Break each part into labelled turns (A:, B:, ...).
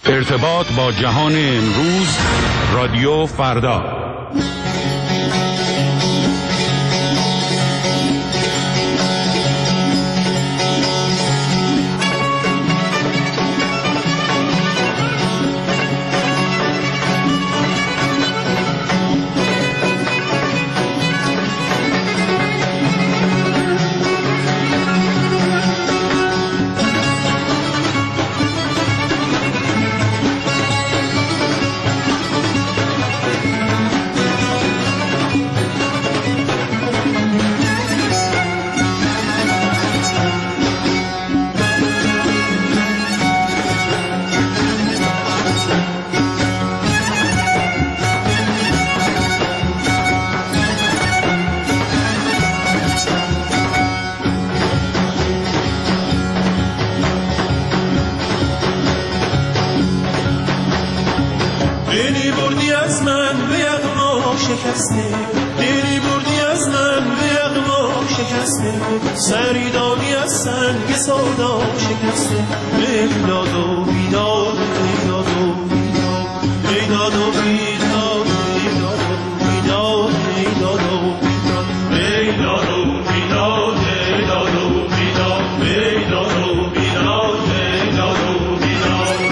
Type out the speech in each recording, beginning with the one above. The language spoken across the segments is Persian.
A: ارتباط با جهان امروز، رادیو فردا.
B: دیری بردی از من به یغما شکسته، سری دادی از سنگ سودا شکسته. ایداد و بیداد، ایداد و بیداد، ایداد و بیداد، ایداد و بیداد، ایداد و بیداد، ایداد و بیداد، ایداد و بیداد، ایداد و بیداد، ایداد و بیداد.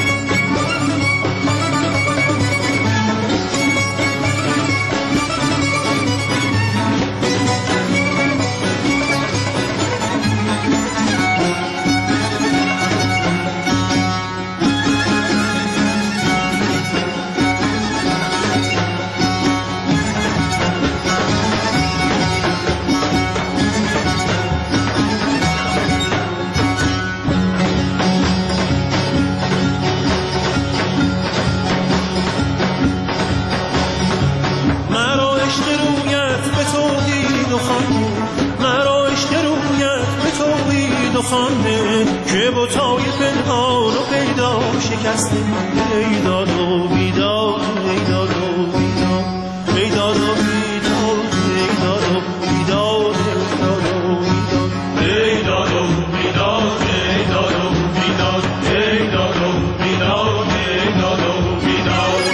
B: خانده که بوتای پنهان و پیدا شکسته. ایداد و بیداد، ایداد و بیداد، ایداد و بیداد، ایداد و بیداد، ایداد و بیداد، ایداد و بیداد، ایداد و بیداد، ایداد و بیداد.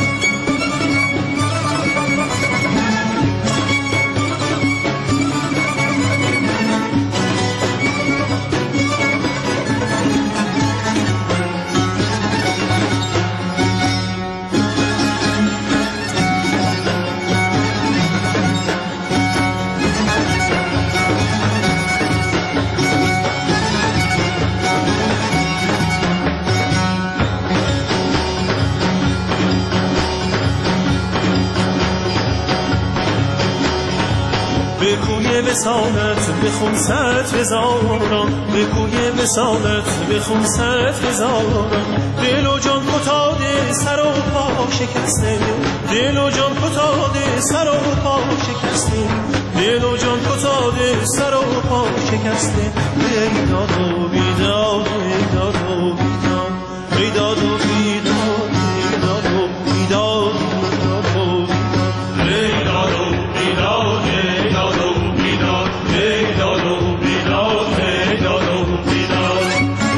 B: به کوی وصالت بخون 100,000، به کوی وصالت بخون 100,000. دل و جان فتاده، سر و پا شکسته، دل و جان فتاده، سر و پا شکسته، دل و جان فتاده، سر و پا شکسته. ایداد و بیداد، ایداد و بیداد، ایداد و بیداد، ایداد و بیداد، ایداد و بیداد، ایداد و بیداد، ایداد و بیداد، ایداد و بیداد، ایداد و بیداد.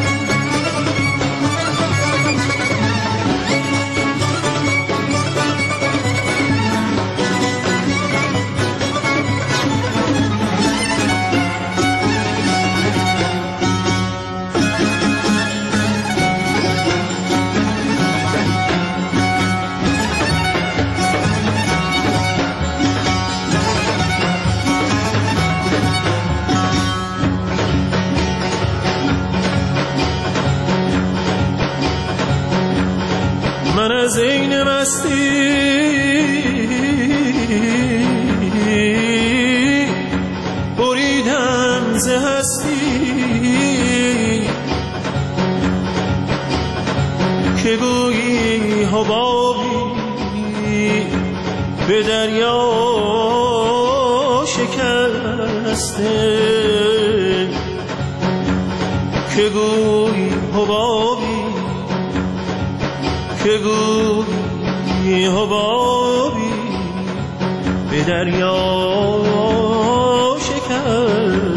B: من از این مستی بریدم ز هستی، که گویی حبابی به دریا شکسته، که گویی حبابی، که گویی حبابی به دریا شکسته.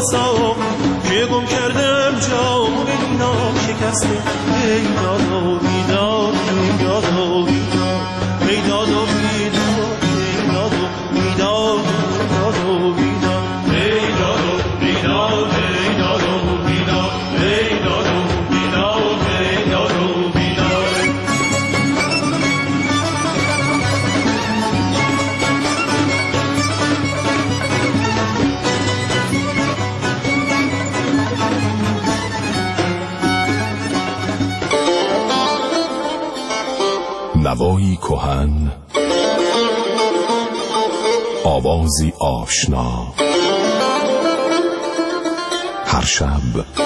B: ساق که گم کردم جام اینا شکسته ای دادا بیدار ای دادا بیدار ای دادا بیدار ای دادا بیدار دادا بیدار ای دادا بیدار ای دادا بیدار ای دادا بیدار ای دادا بیدار
C: نوایی کهن، آوازی آشنا، هر شب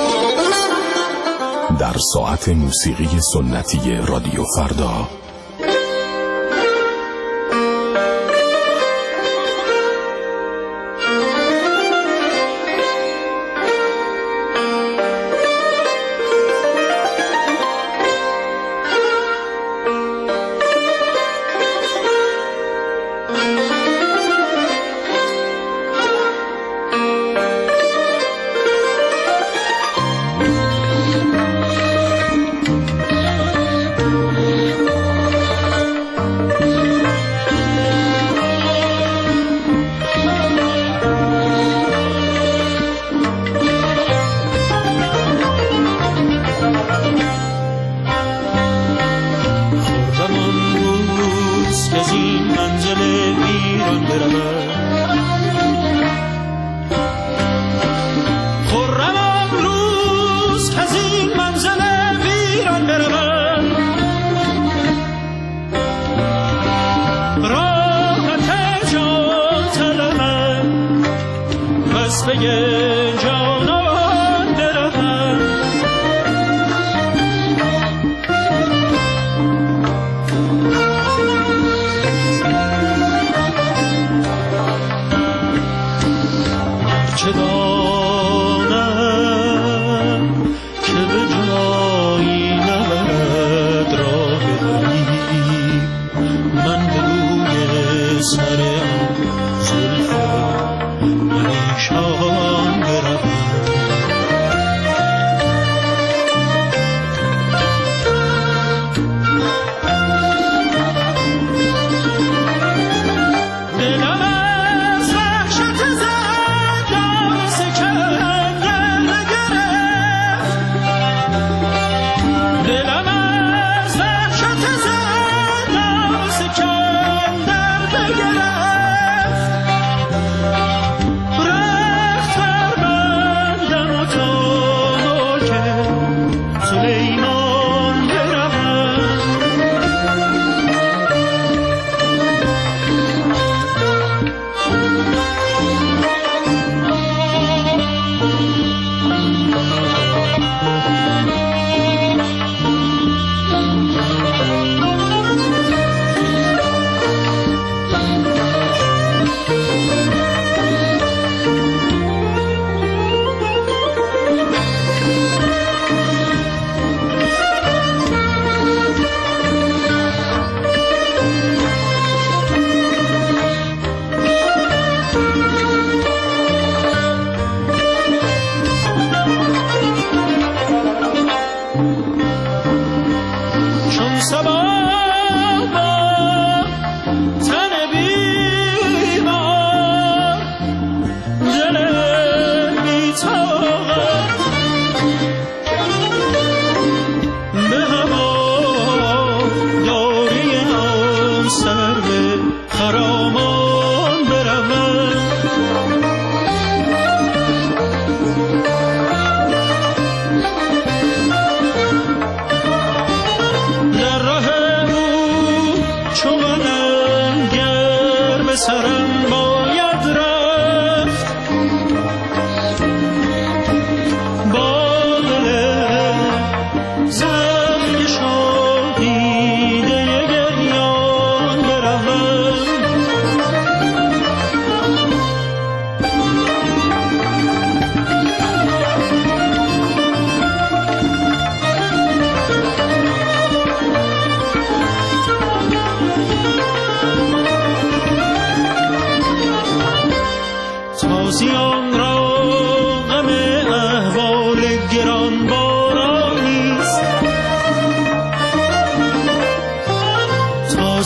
C: در ساعت موسیقی سنتی رادیو فردا.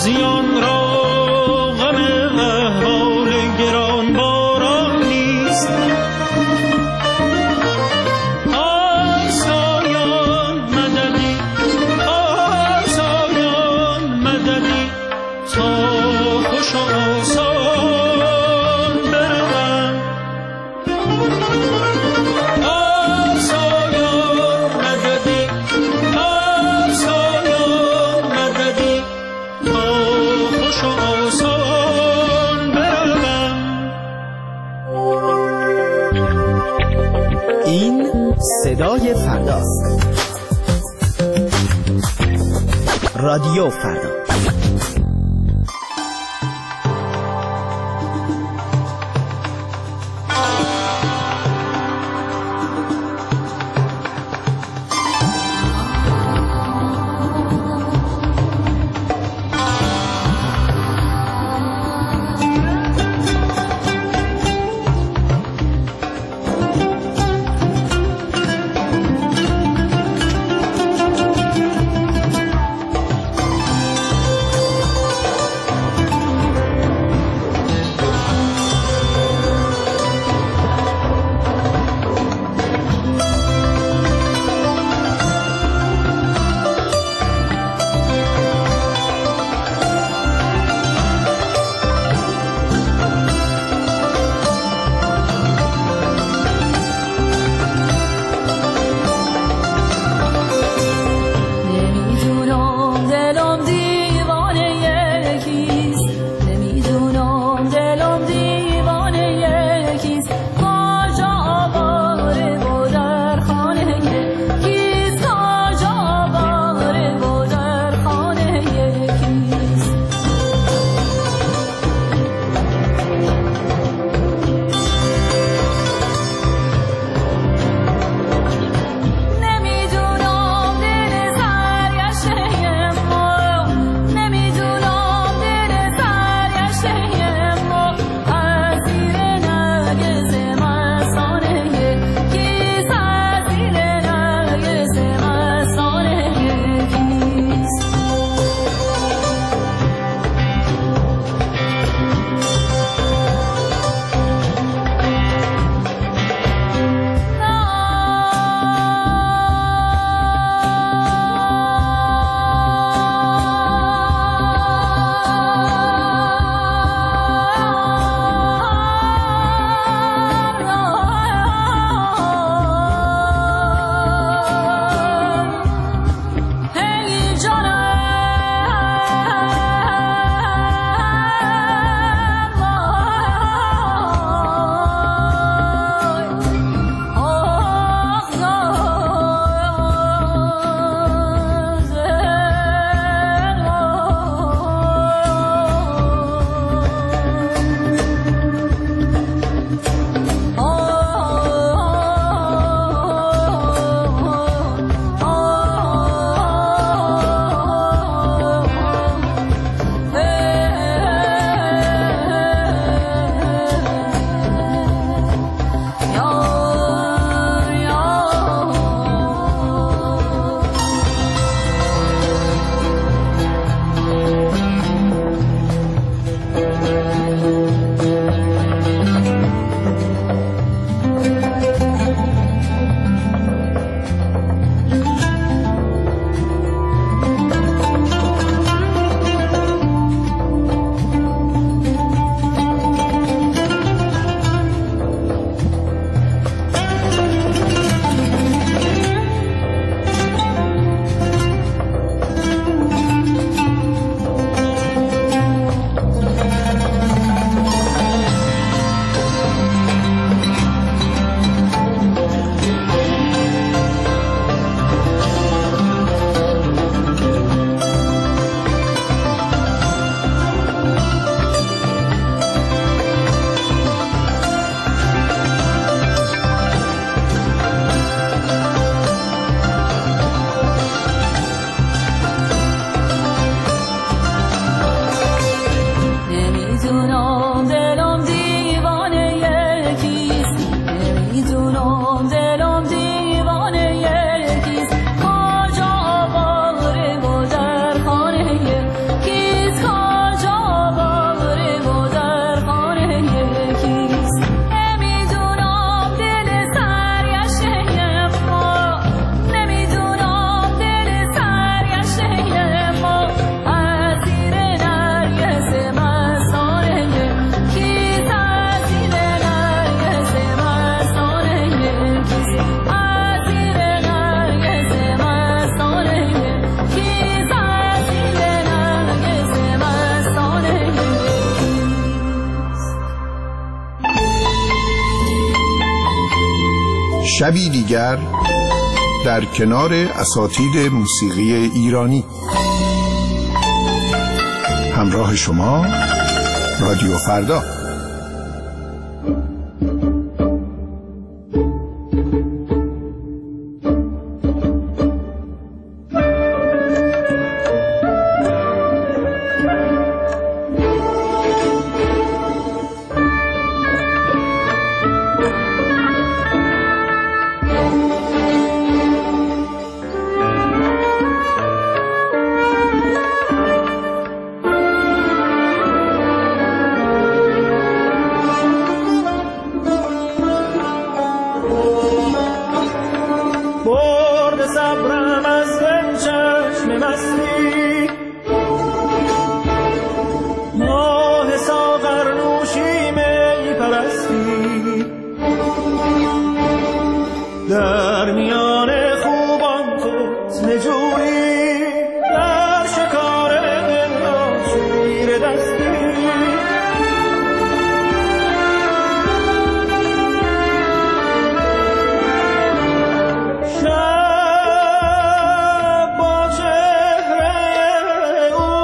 B: تازیان را غم احوال گران باران نیست. آسایان مددی، آسایان مددی، تا خوش و آسان بروم. آسایان مددی، آسایان مددی، تا خوش و آسان بروم.
D: این صدای فرداست. رادیو فردا.
E: شبی دیگر در کنار اساتید موسیقی ایرانی. همراه شما رادیو فردا.
B: در میان خوبان فتنه جویی، در شکار دل شیر دستی. شب با چهره او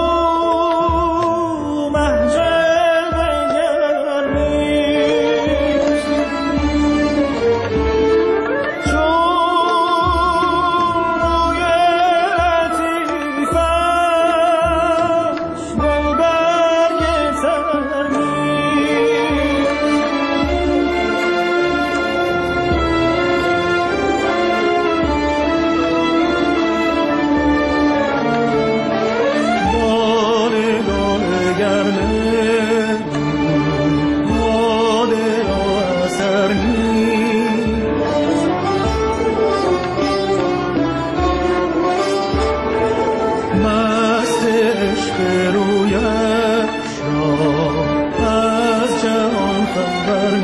B: محجل بگرمیست، مست عشق رویش را از جهان خبر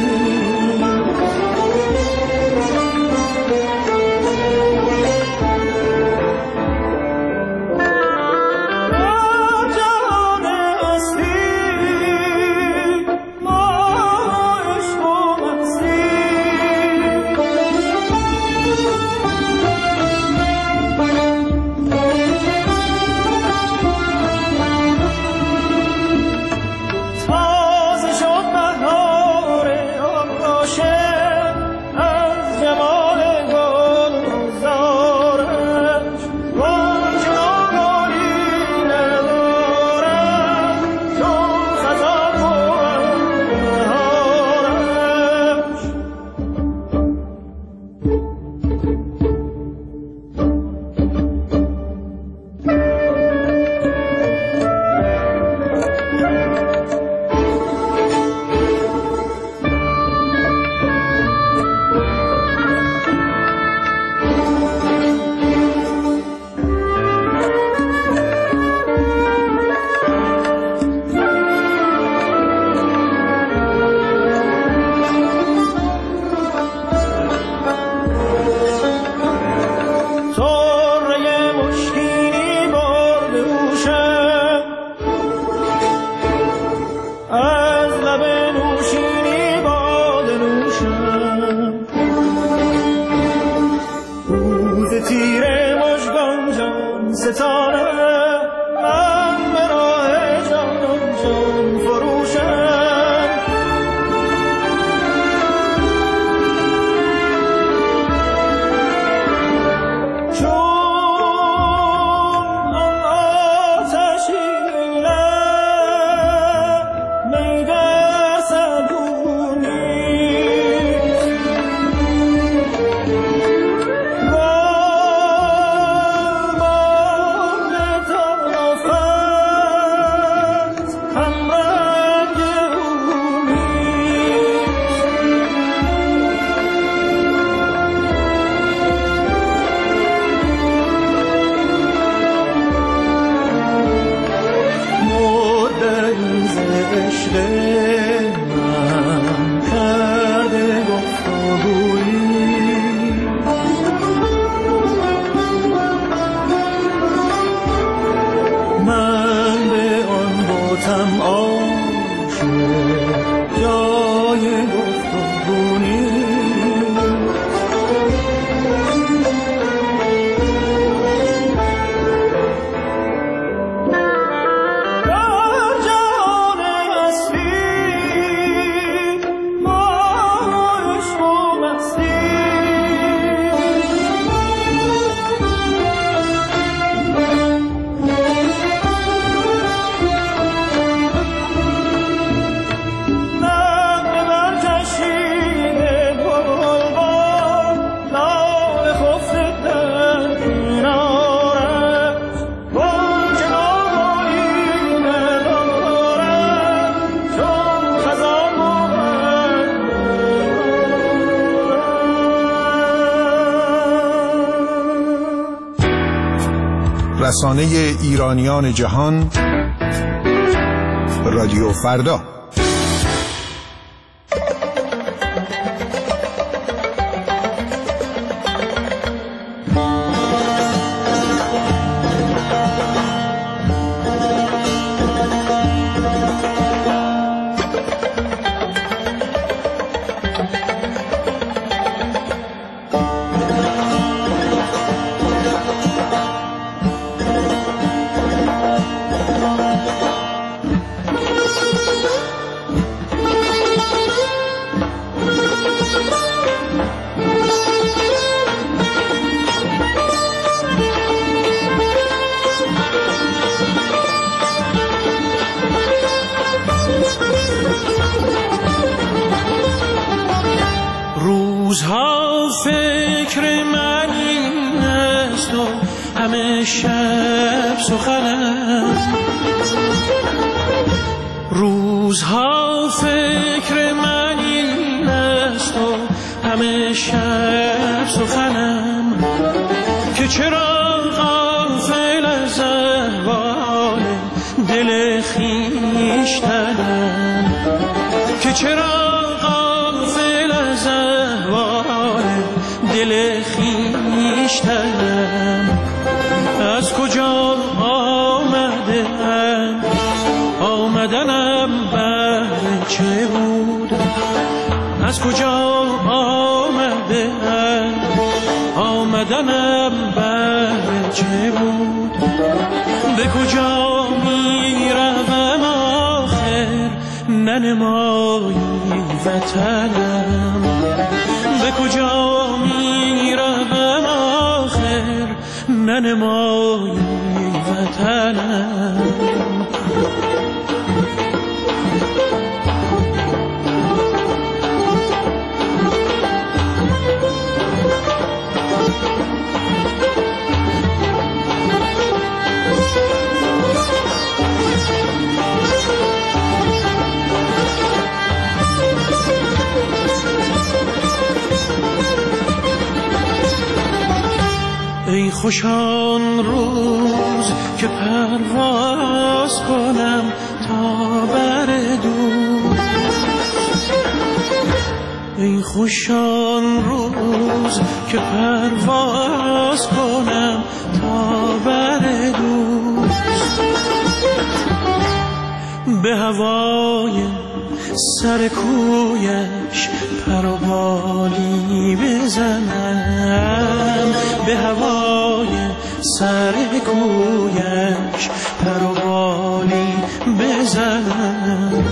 B: تیر مژگان جان ستاره، من به راه جان فروشم. چون آن آتشین لب می در صبونی، عشق من کرده گفتگویی، من به آن بتم عاشق جای گفتگو نیست.
E: رسانه ایرانیان جهان، رادیو فردا.
B: روزها فکر من این است و همه شب سخنم، روزها فکر من این است و همه شب سخنم، که چرا غافل از احوال دل خویشتنم، که چرا غافل از احوال دل خویشتنم. از کجا آمدم، آمدنم بهر چه بود؟ از کجا آمدم، آمدنم بهر چه بود؟ به کجا می روم آخر ننمایی وطنم؟ به کجا می روم آخر ننمایی وطنم؟ ای خوشان روز که پرواز کنم تا بر دور، ای خوشان روز که پرواز کنم تا بر دور، به هوای سر کویش پر و بالی بزنم، به هوای سر کویش پر و بالی بزنم.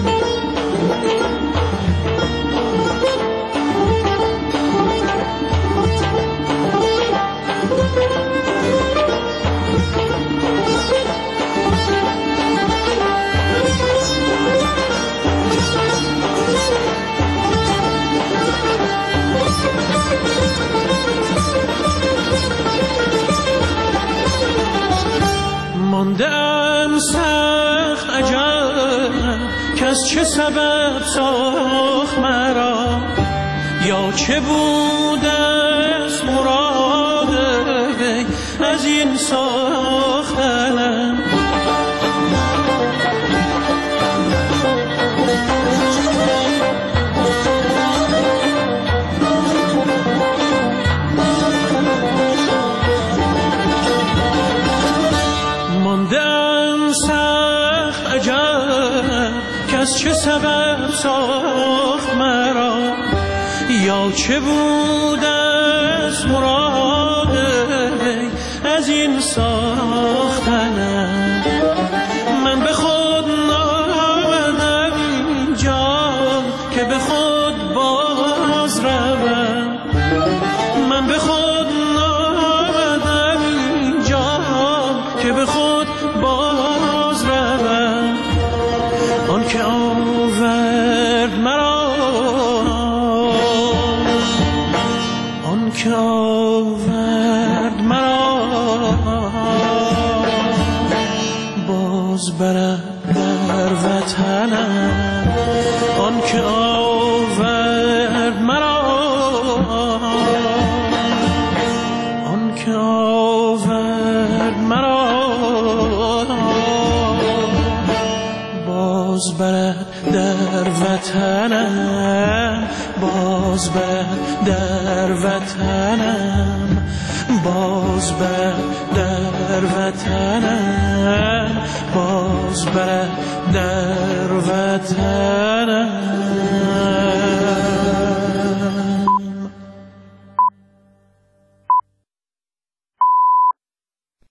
B: ماندم سخت عجب که از چه سبب ساخت مرا، یا چه بود از مراد وی از این ساختنم. از چه سبب ساخت مرا، یا چه بود از مراد وی از این ساختنم. من به خود نآمدم اینجا که به خود باز روم، من به خود نآمدم اینجا که به خود باز روم. آن که آورد مرا، آن که آورد مرا، باز برم در وطنم. آن که آورد مرا، آن که آورد مرا، باز برد در وطنم، باز برد در وطنم، باز برد در وطنم، باز برد در وطنم.